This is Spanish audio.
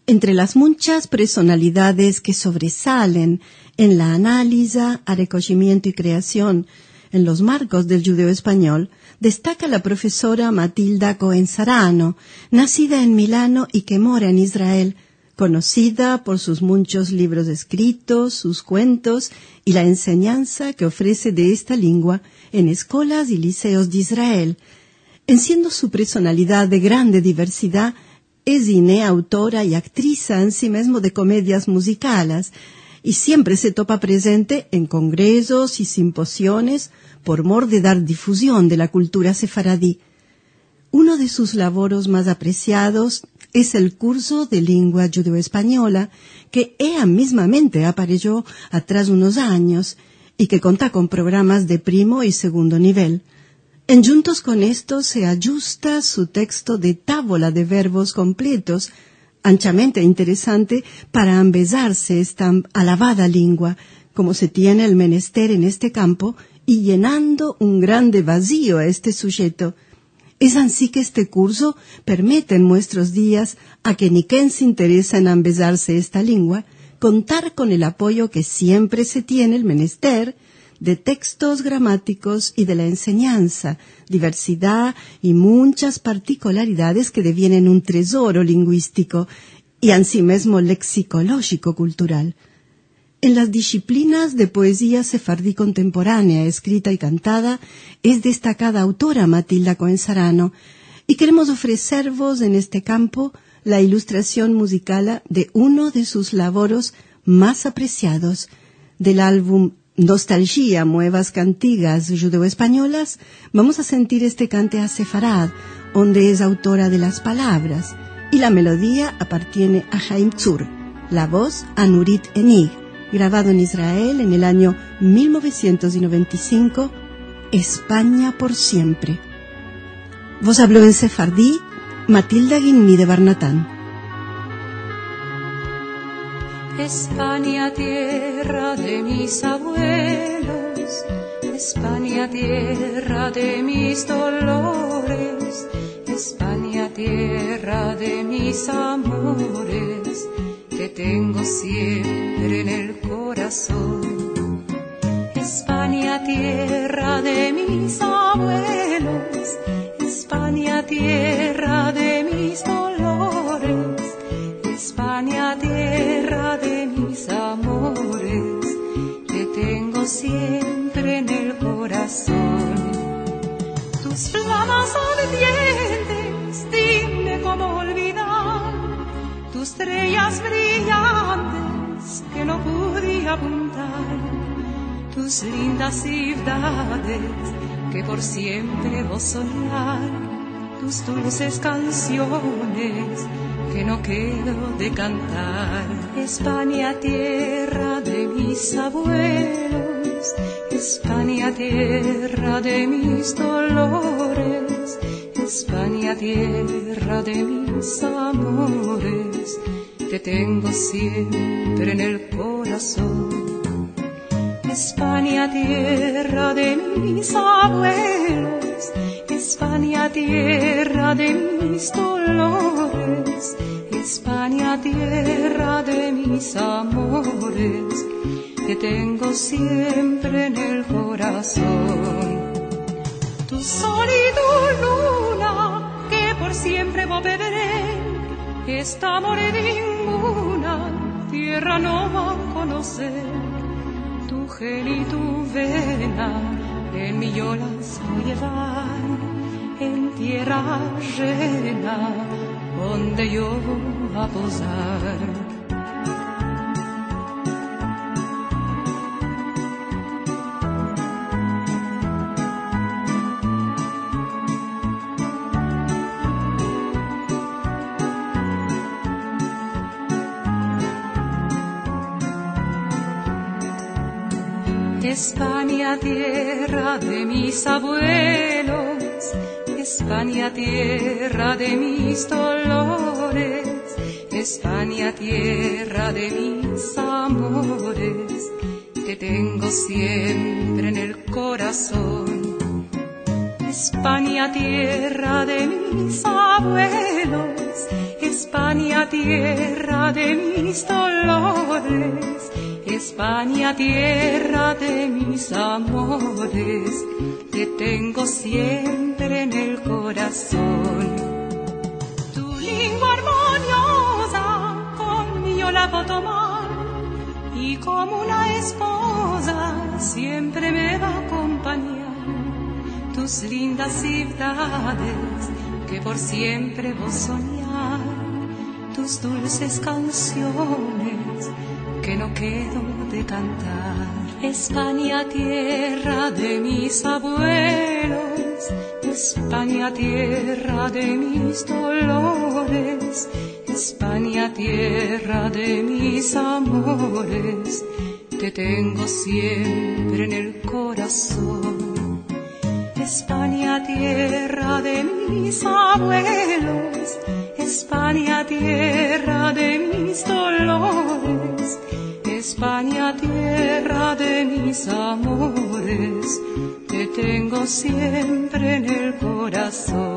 Entre las muchas personalidades que sobresalen en la análisis, recogimiento y creación en los marcos del judeo español, destaca la profesora Matilda Cohen Sarano, nacida en Milano y que mora en Israel, conocida por sus muchos libros escritos, sus cuentos y la enseñanza que ofrece de esta lengua en escuelas y liceos de Israel. En siendo su personalidad de grande diversidad, es autora y actriz en sí mismo de comedias musicales y siempre se topa presente en congresos y simposiones por mor de dar difusión de la cultura sefaradí. Uno de sus laboros más apreciados es el curso de lengua judeo-española que ella mismamente apareció atrás unos años y que cuenta con programas de primo y segundo nivel. En juntos con esto se ajusta su texto de tábola de verbos completos, anchamente interesante para embelezarse esta alabada lengua, como se tiene el menester en este campo, y llenando un grande vacío a este sujeto. Es así que este curso permite en nuestros días a que ni quien se interesa en embelezarse esta lengua, contar con el apoyo que siempre se tiene el menester, de textos gramáticos y de la enseñanza, diversidad y muchas particularidades que devienen un tesoro lingüístico y asimismo lexicológico-cultural. En las disciplinas de poesía sefardí contemporánea, escrita y cantada, es destacada autora Matilda Cohen Sarano, y queremos ofrecervos en este campo la ilustración musical de uno de sus laboros más apreciados, del álbum Nostalgia, Nuevas Cantigas Judeo-Españolas. Vamos a sentir este cante a Sefarad, donde es autora de las palabras, y la melodía appartiene a Haim Tzur, la voz a Nurit Enig, grabado en Israel en el año 1995, España por siempre. Vos habló en sefardí Matilda Guinmi de Barnatán. España, tierra de mis abuelos, España, tierra de mis dolores, España, tierra de mis amores, te tengo siempre en el corazón. España, tierra de mis abuelos, España, tierra de mis dolores, España, tierra de mis amores, te tengo siempre en el corazón. Tus flamas ardientes, dime cómo olvidar, tus estrellas brillantes que no pude apuntar, tus lindas ciudades que por siempre vos soñar, tus dulces canciones que no quedo de cantar. España, tierra de mis abuelos, España, tierra de mis dolores, España, tierra de mis amores, te tengo siempre en el corazón. España, tierra de mis abuelos, España, tierra de mis dolores, España, tierra de mis amores, te tengo siempre en el corazón. Tu sol y tu luna, que por siempre vos beberé, esta amor ninguna tierra no va a conocer. Tu gel y tu vena en mí yo las voy a llevar, en tierra llena donde yo voy a posar. España, tierra de mis abuelos, España, tierra de mis dolores, España, tierra de mis amores, te tengo siempre en el corazón. España, tierra de mis abuelos, España, tierra de mis dolores, España, tierra de mis amores, te tengo siempre en el corazón. Tu lengua armoniosa conmigo la puedo tomar, y como una esposa siempre me va a acompañar. Tus lindas ciudades que por siempre vos soñar, tus dulces canciones que no quedo de cantar. España, tierra de mis abuelos, España, tierra de mis dolores, España, tierra de mis amores, te tengo siempre en el corazón. España, tierra de mis abuelos, España, tierra de mis dolores, España, tierra de mis amores, te tengo siempre en el corazón.